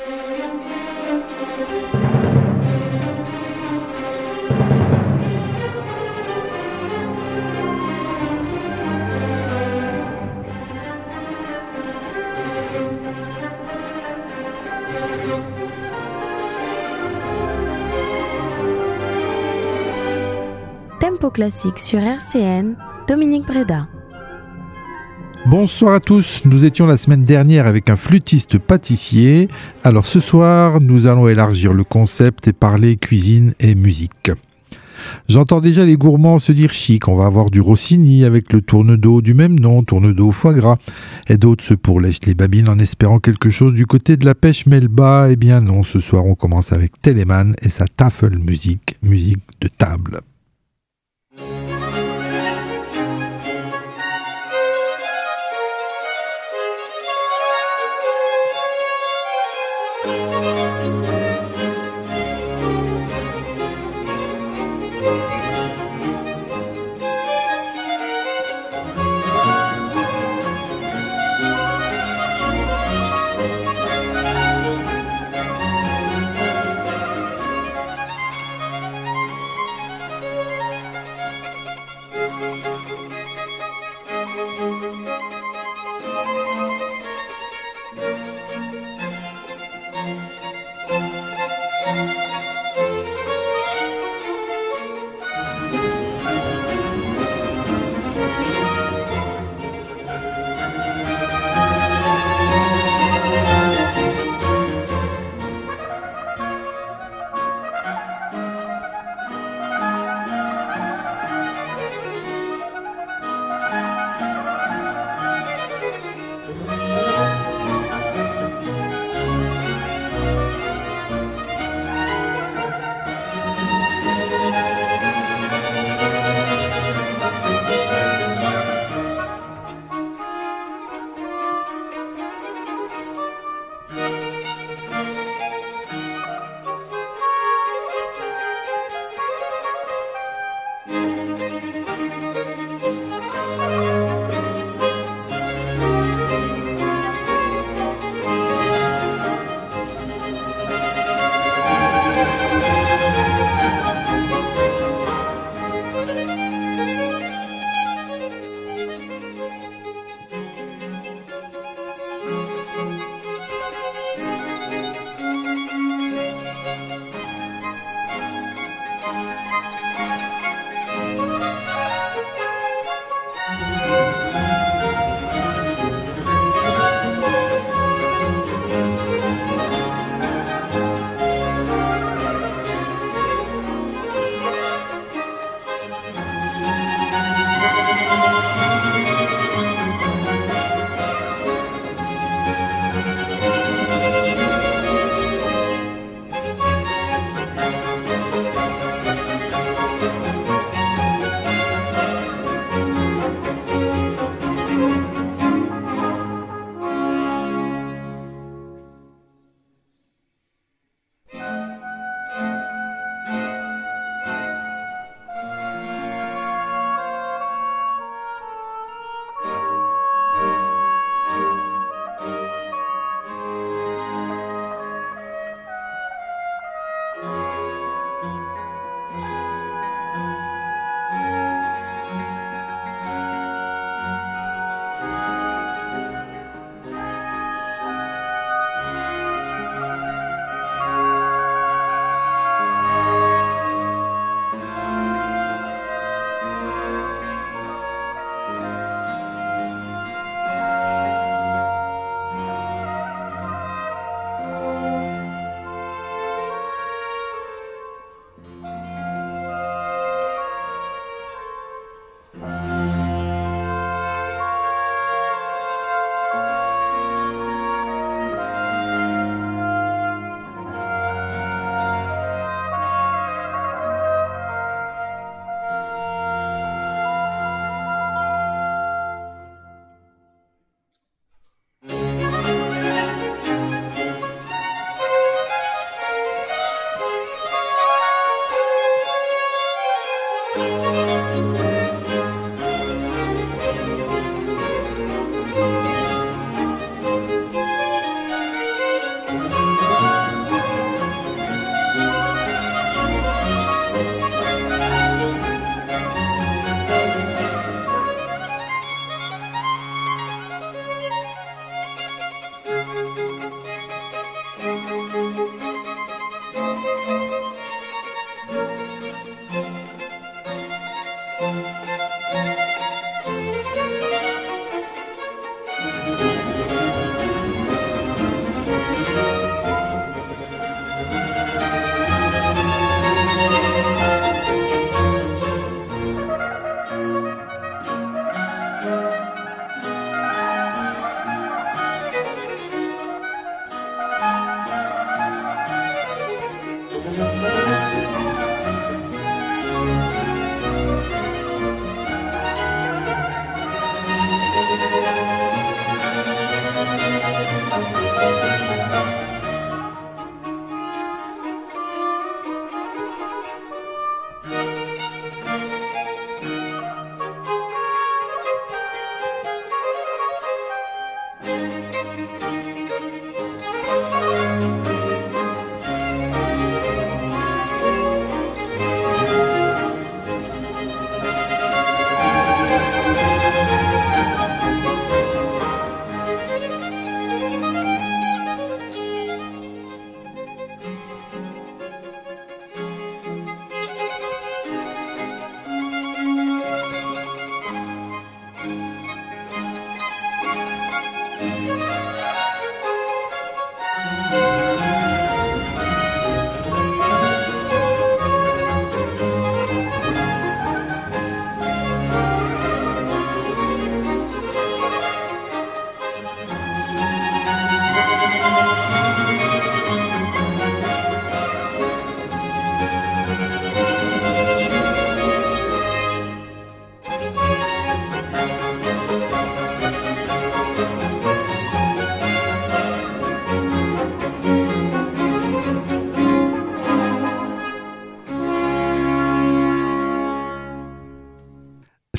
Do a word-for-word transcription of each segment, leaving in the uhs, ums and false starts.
Tempo classique sur R C N, Dominique Breda. Bonsoir à tous, nous étions la semaine dernière avec un flûtiste pâtissier. Alors ce soir, nous allons élargir le concept et parler cuisine et musique. J'entends déjà les gourmands se dire chic, on va avoir du Rossini avec le tourne-dos du même nom, tourne-dos au foie gras. Et d'autres se pourlèchent les babines en espérant quelque chose du côté de la pêche melba. Eh bien non, ce soir on commence avec Telemann et sa Tafelmusik, musique de table. Thank you.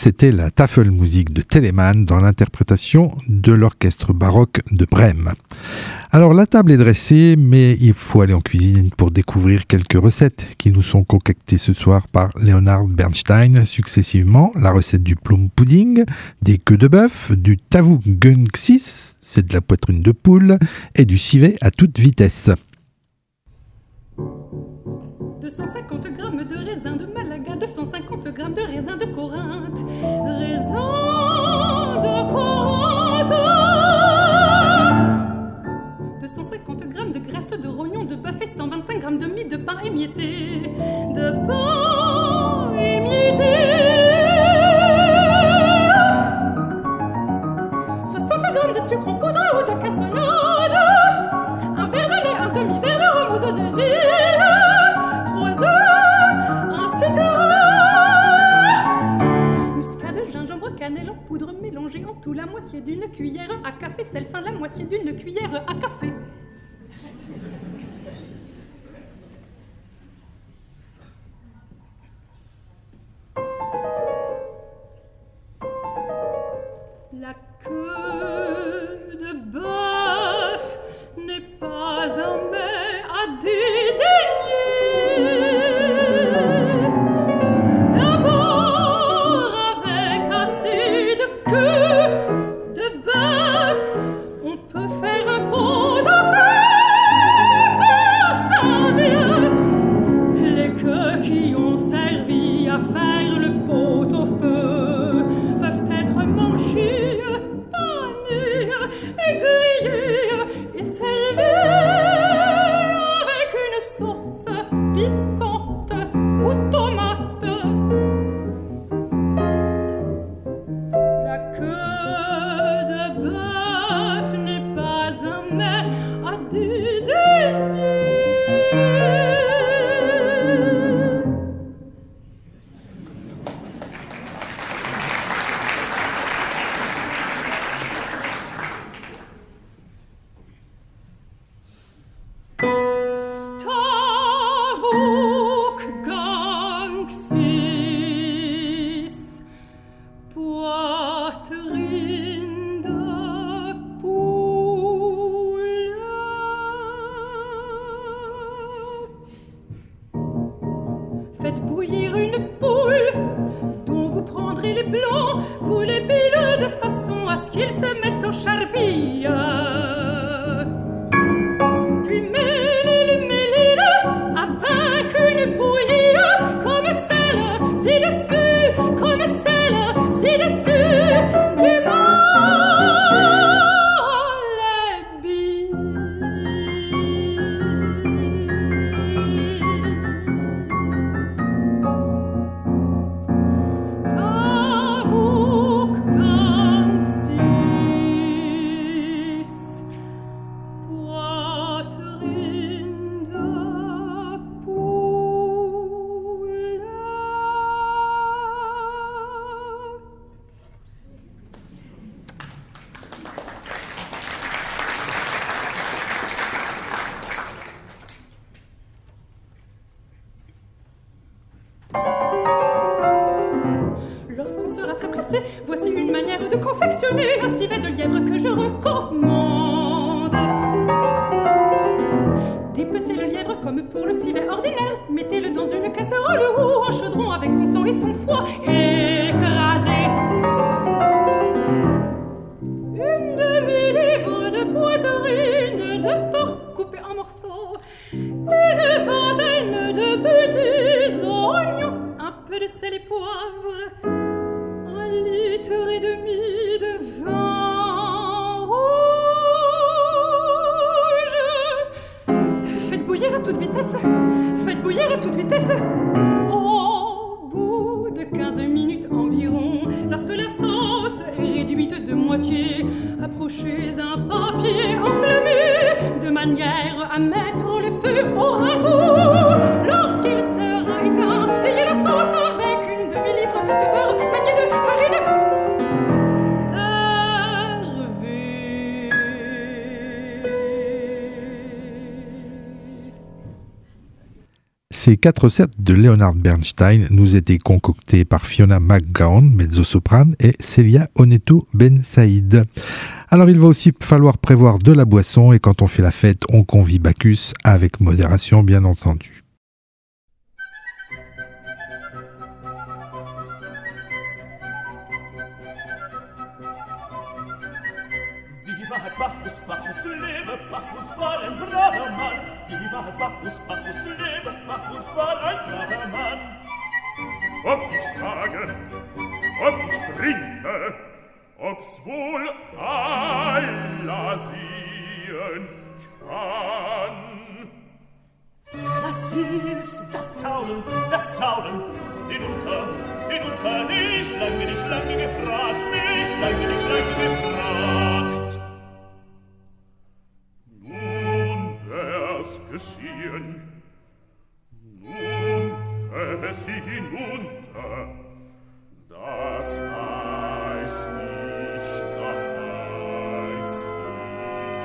c'était la Tafelmusik de Telemann dans l'interprétation de l'orchestre baroque de Brême. Alors la table est dressée, mais il faut aller en cuisine pour découvrir quelques recettes qui nous sont concoctées ce soir par Leonard Bernstein, successivement la recette du plum pudding, des queues de bœuf, du tavuk-gungsis, c'est de la poitrine de poule, et du civet à toute vitesse. deux cent cinquante grammes de raisin de Malaga, deux cent cinquante grammes de raisin de Corinthe, raisin de Corinthe, deux cent cinquante grammes de graisse de rognon de bœuf et cent vingt-cinq grammes de mie de pain émietté, de pain émietté, soixante grammes de sucre en poudre ou de cassonade, un verre de lait, un demi-verre de rhum ou d'eau de vie, un citron, muscade, gingembre, cannelle en poudre mélangée en tout la moitié d'une cuillère à café, sel fin la moitié d'une cuillère à café. La queue de bœuf n'est pas un mets à dédaigner. D'abord, avec assez de queue de bœuf, on peut faire un pot de feu passable. Les queues qui ont servi à faire le pot au feu peuvent être manchées, panées et grillées et servies avec une sauce piquante ou tomate. La queue de bœuf n'est pas un mets à dédaigner. Tavuk-gungsis, poitrine de poule. Faites bouillir une poule dont vous prendrez les blancs, vous les pilez de façon à ce qu'ils se mettent en charbille. Puis mêlez-les, mêlez-les avec une bouillie comme celle ci-dessus, comme celle ci-dessus du Malebi. Tavuk-gungsis, poitrine de poule. Lorsqu'on sera très pressé, voici une manière de confectionner un civet de lièvre que je recommande. Dépecez le lièvre comme pour le civet ordinaire. Mettez-le dans une casserole ou un chaudron avec son sang et son foie écrasé. Une demi-livre de poitrine de porc coupée en morceaux. Une vingtaine de petits oignons. Un peu de sel et poivre. Un litre et demi de vin rouge. Faites bouillir à toute vitesse. Faites bouillir à toute vitesse. Au bout de quinze minutes environ, lorsque la sauce est réduite de moitié, approchez un papier enflammé de manière à mettre le feu au ragoût. Lorsqu'il sera éteint, ayez la sauce avec une demi-livre de beurre manié de farine. Servez. Ces quatre recettes de Leonard Bernstein nous étaient concoctées par Fiona McGowan, mezzo-soprane, et Celia Oneto Ben Saïd. Alors il va aussi falloir prévoir de la boisson et quand on fait la fête, on convie Bacchus avec modération bien entendu. Vivat Bacchus, Bacchus lebe, Bacchus war ein braver Mann. Vivat Bacchus, Bacchus lebe, Bacchus war ein braver Mann. Ob ich's trage, ob ich's trinke, ob's wohl aller sehen kann. Was hilft das Zaudern, das Zaudern? Hinunter, hinunter, nicht lange, nicht lange gefragt, nicht lange, nicht lange gefragt. Nun wär's geschehen, nun fähre sie hinunter, das heiß ich, das heiß ich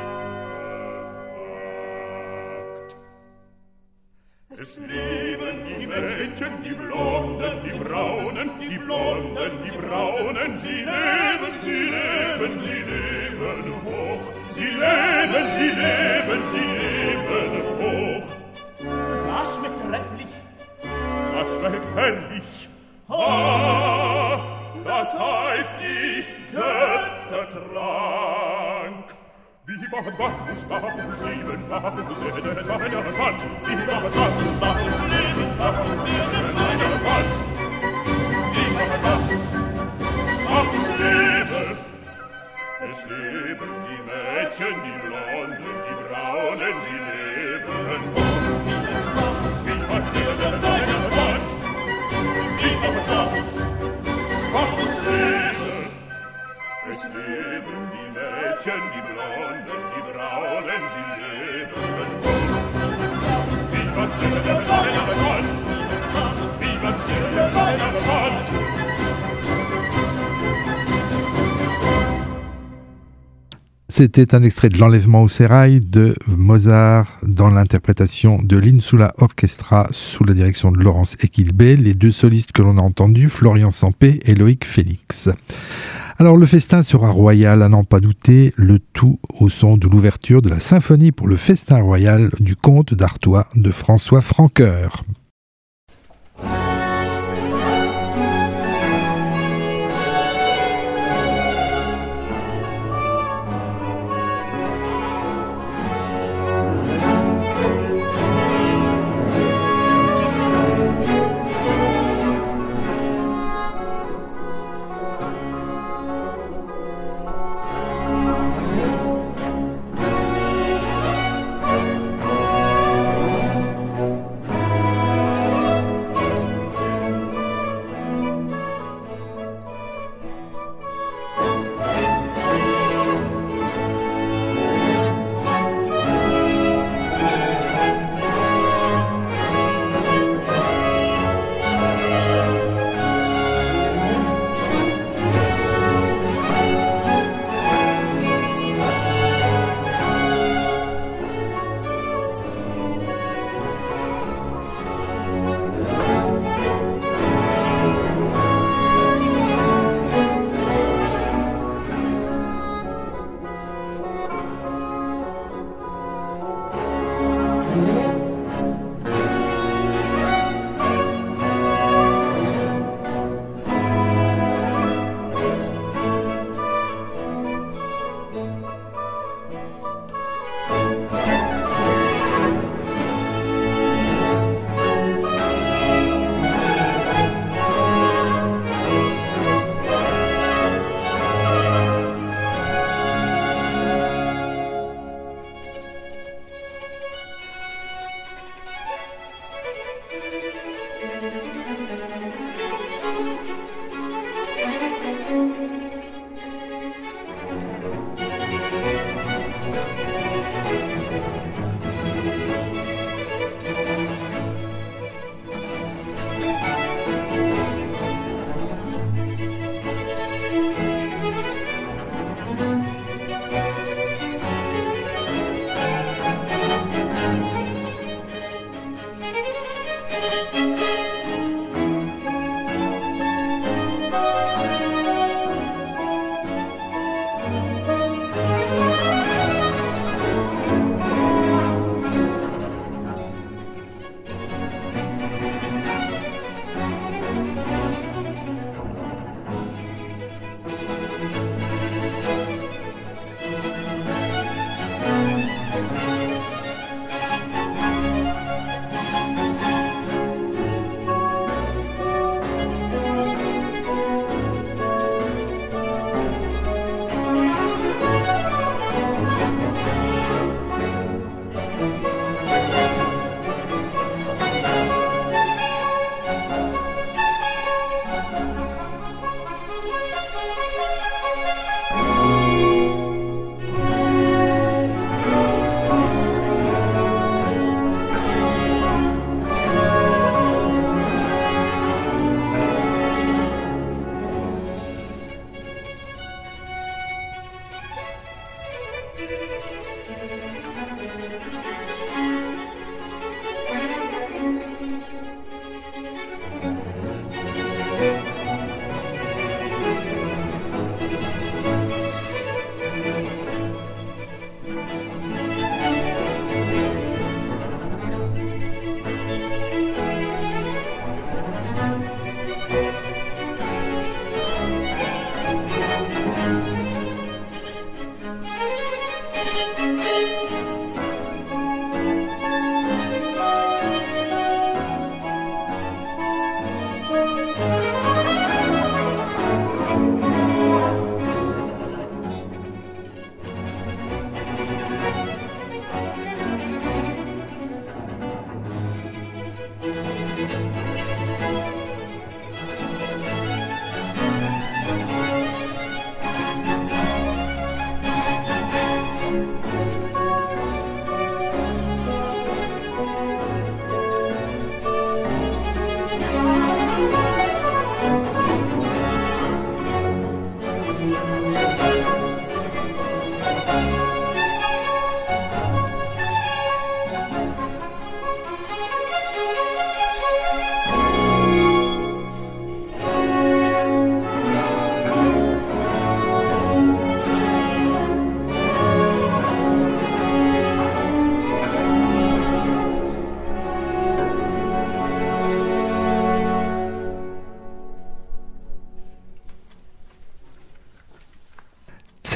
gesagt. Es leben die Mädchen, die Blonden, die Braunen, die Blonden, die Braunen, sie leben, sie leben, sie leben hoch, sie leben, sie leben, sie leben hoch. Das schmeckt trefflich, das schmeckt herrlich, ah, das heißt ich Göttertrank. Vivat Bacchus, Bacchus leben, Bacchus werden meiner Hand. Vivat Bacchus, Bacchus leben, Bacchus werden meiner Hand. Vivat Bacchus, Bacchus lebe. Es leben die Mädchen, die Blonden, die Braunen, sie leben. Vivat Bacchus, Vivat werden meiner Hand. Vivat Bacchus, Bacchus lebe. Es leben die Mädchen, die Blonden, die Braunen, sie leben. Vivat der meiner Hand, Vivat der meiner Hand. C'était un extrait de l'Enlèvement au sérail de Mozart dans l'interprétation de l'Insula Orchestra sous la direction de Laurence Equilbé. Les deux solistes que l'on a entendus, Florian Sampé et Loïc Félix. Alors le festin sera royal à n'en pas douter, le tout au son de l'ouverture de la symphonie pour le festin royal du comte d'Artois de François Francoeur. Vivat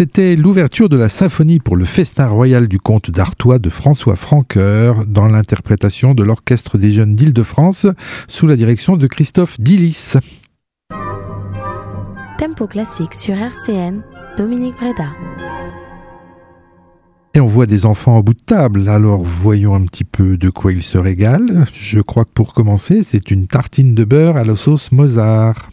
C'était l'ouverture de la symphonie pour le festin royal du comte d'Artois de François Francoeur dans l'interprétation de l'Orchestre des Jeunes d'Île-de-France sous la direction de Christophe Dillis. Tempo classique sur R C N, Dominique Breda. Et on voit des enfants en bout de table, alors voyons un petit peu de quoi ils se régalent. Je crois que pour commencer, c'est une tartine de beurre à la sauce Mozart.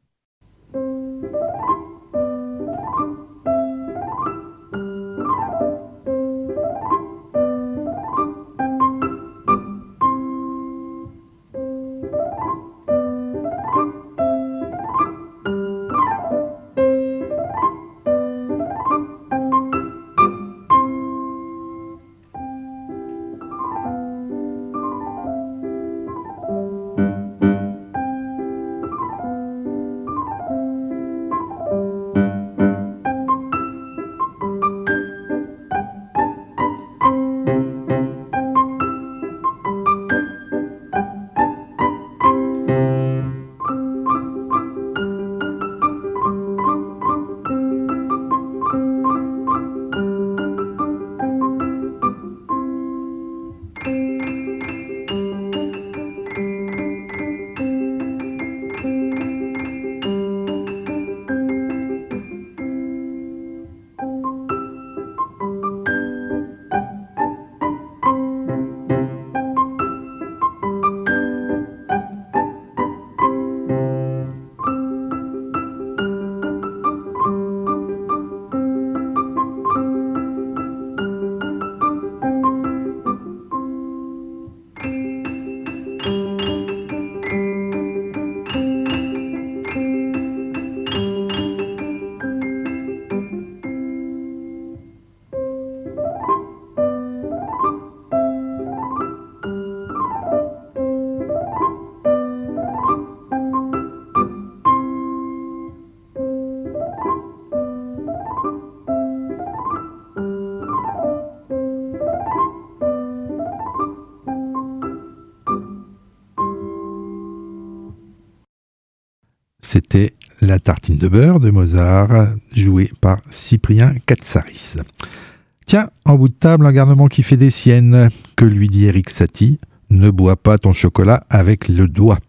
C'était la tartine de beurre de Mozart, jouée par Cyprien Katsaris. Tiens, en bout de table, un garnement qui fait des siennes. Que lui dit Erik Satie ? Ne bois pas ton chocolat avec le doigt.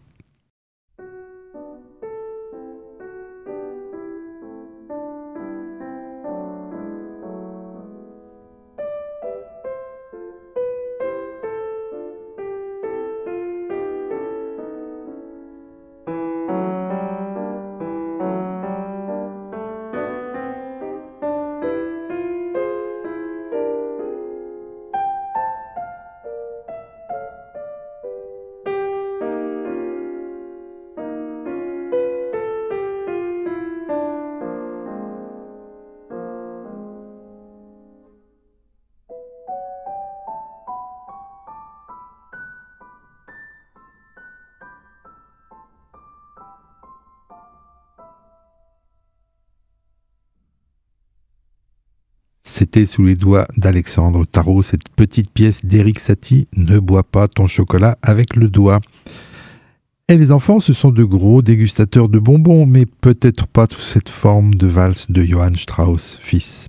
C'était sous les doigts d'Alexandre Tarot, cette petite pièce d'Erik Satie, « Ne bois pas ton chocolat avec le doigt ». Et les enfants, ce sont de gros dégustateurs de bonbons, mais peut-être pas sous cette forme de valse de Johann Strauss, fils.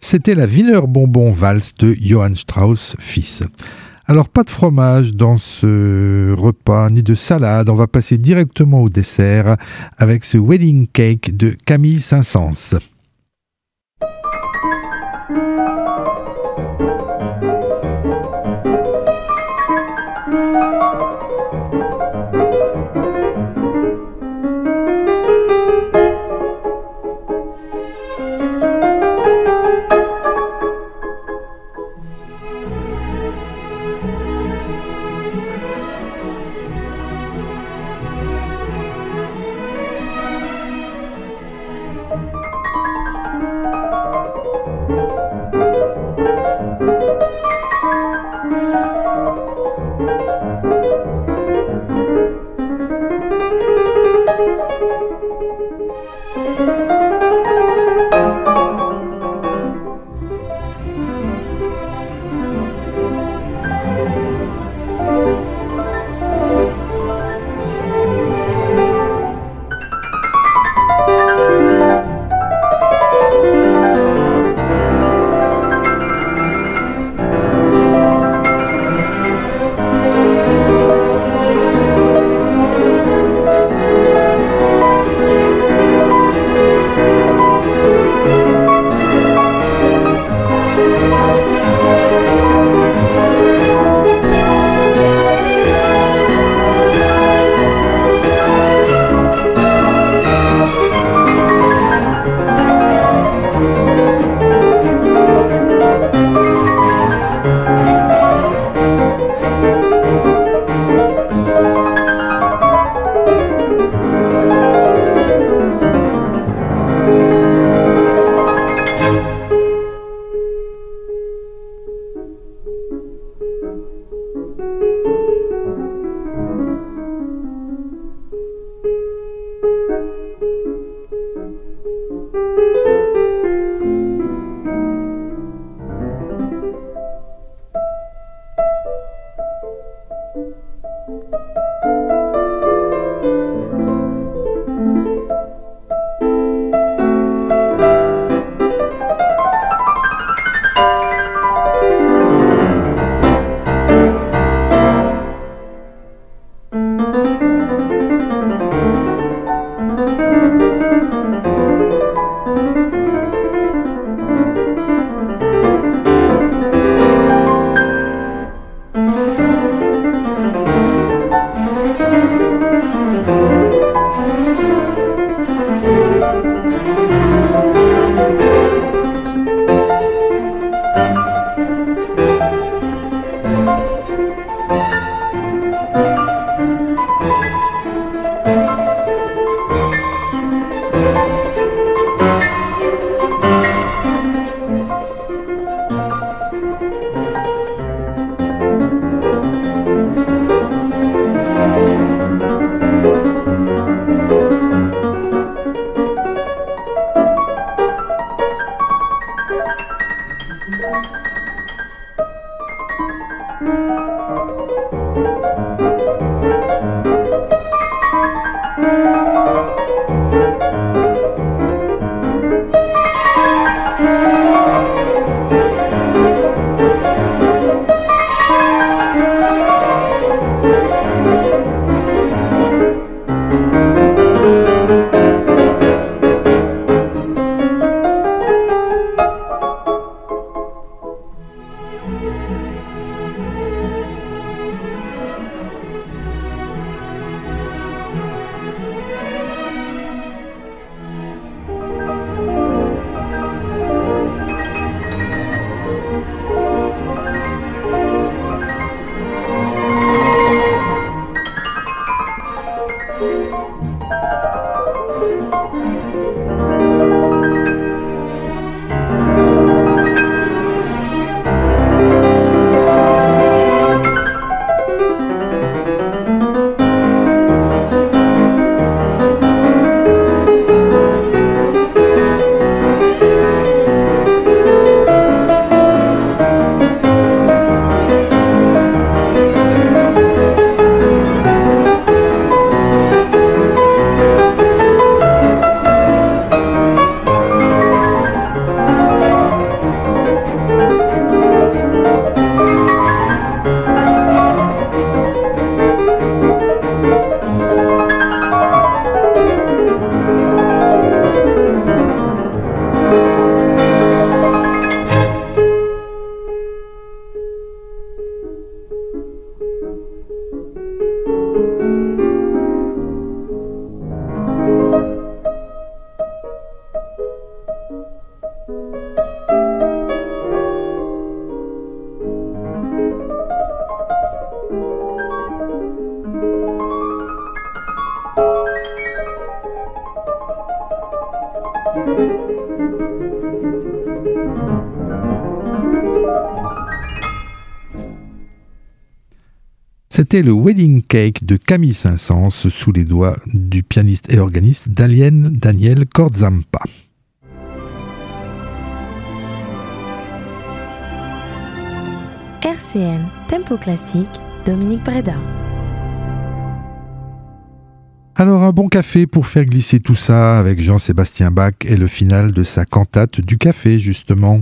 C'était la Wiener Bonbon Valse de Johann Strauss fils. Alors pas de fromage dans ce repas, ni de salade, on va passer directement au dessert avec ce Wedding Cake de Camille Saint-Saëns. C'était le Wedding Cake de Camille Saint-Saëns sous les doigts du pianiste et organiste Daniel, Daniel Corzampa. R C N Tempo Classique, Dominique Breda. Alors un bon café pour faire glisser tout ça avec Jean-Sébastien Bach et le final de sa cantate du café justement.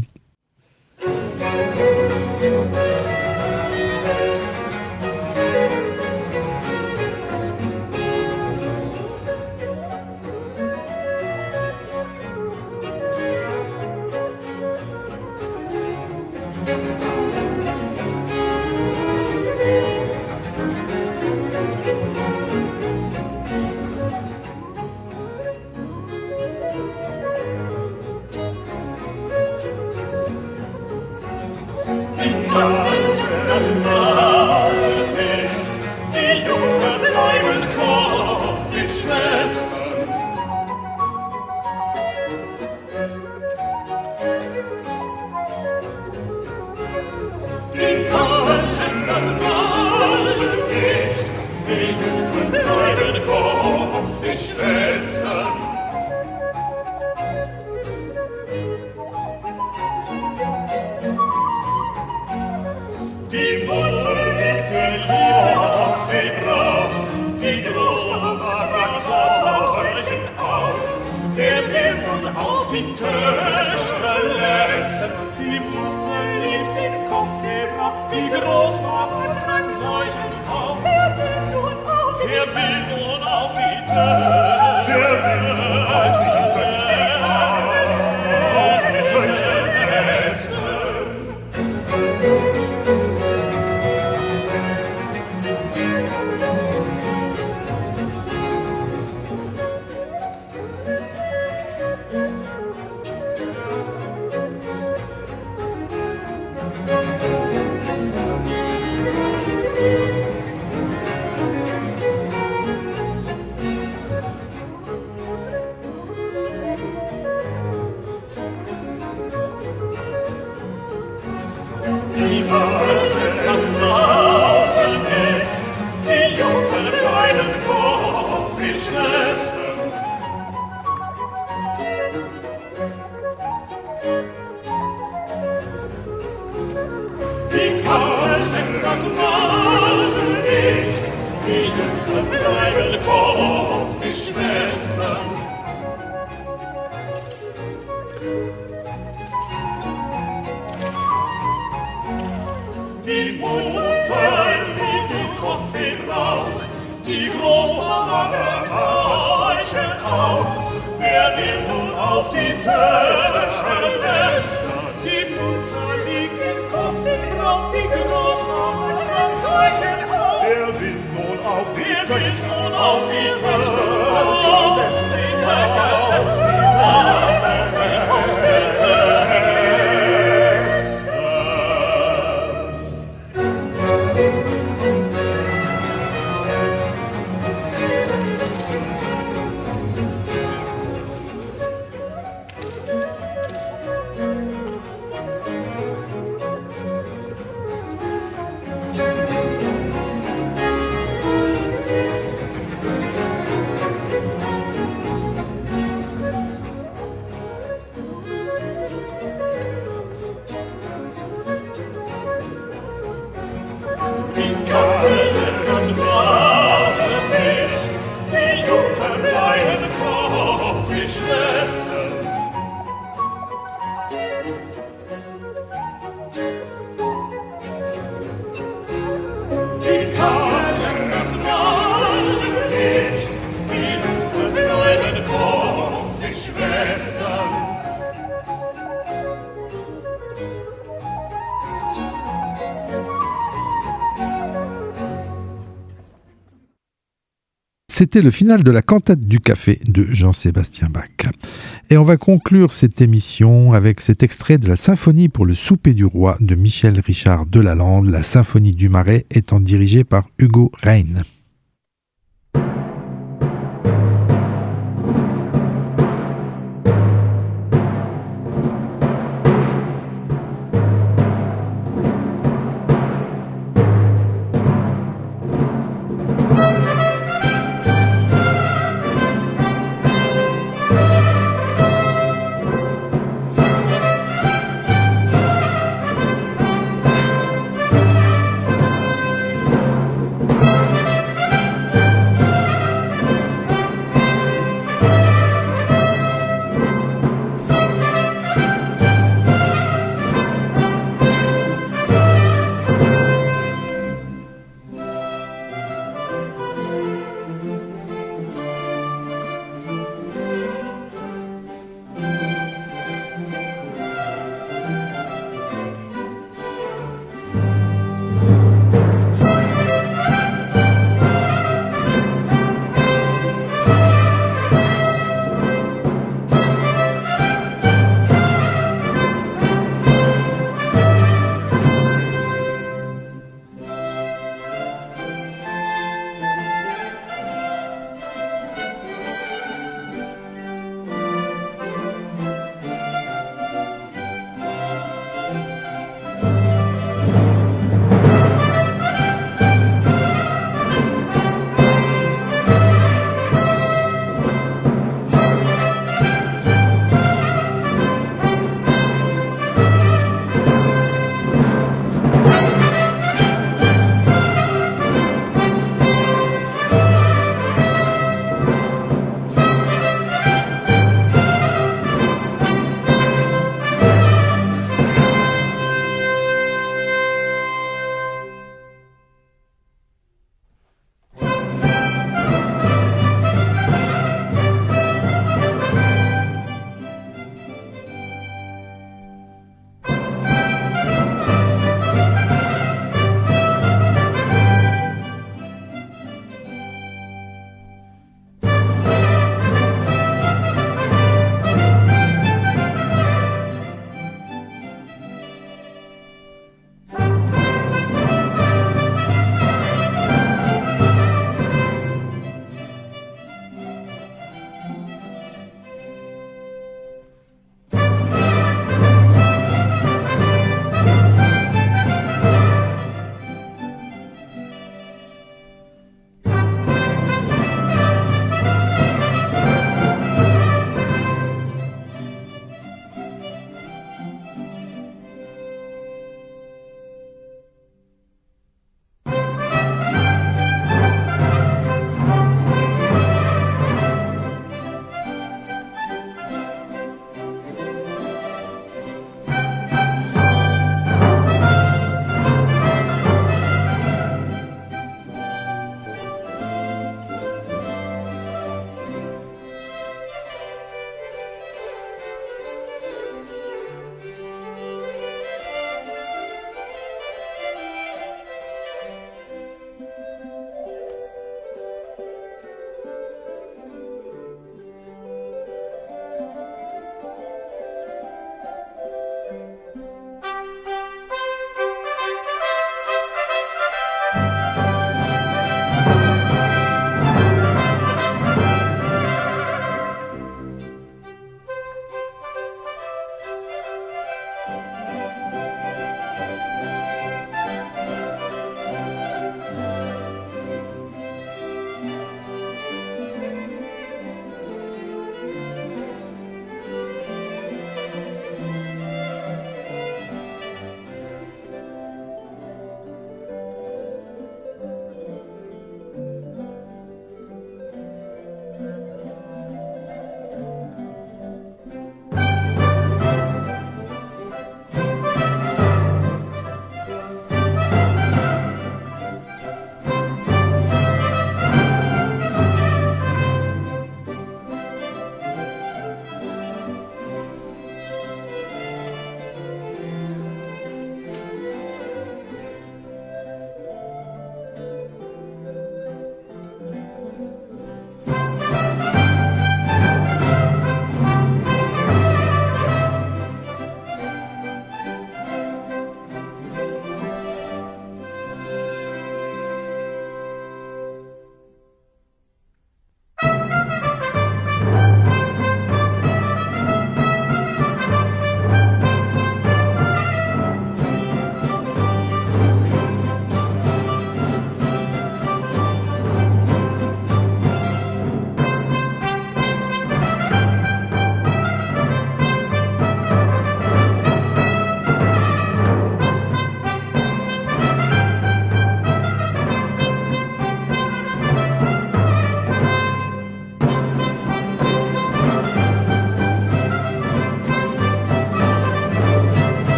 C'était le final de la cantate du café de Jean-Sébastien Bach. Et on va conclure cette émission avec cet extrait de la symphonie pour le souper du roi de Michel Richard Delalande, la symphonie du Marais étant dirigée par Hugo Rein.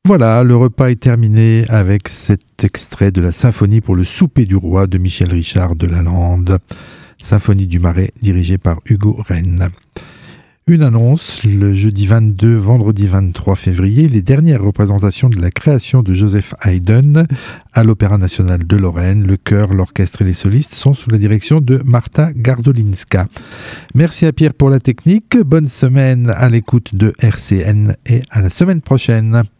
Voilà, le repas est terminé avec cet extrait de la symphonie pour le souper du roi de Michel Richard de Lalande, symphonie du Marais dirigée par Hugo Rennes. Une annonce, le jeudi vingt-deux, vendredi vingt-trois février, les dernières représentations de la création de Joseph Haydn à l'Opéra national de Lorraine. Le chœur, l'orchestre et les solistes sont sous la direction de Marta Gardolinska. Merci à Pierre pour la technique, bonne semaine à l'écoute de R C N et à la semaine prochaine.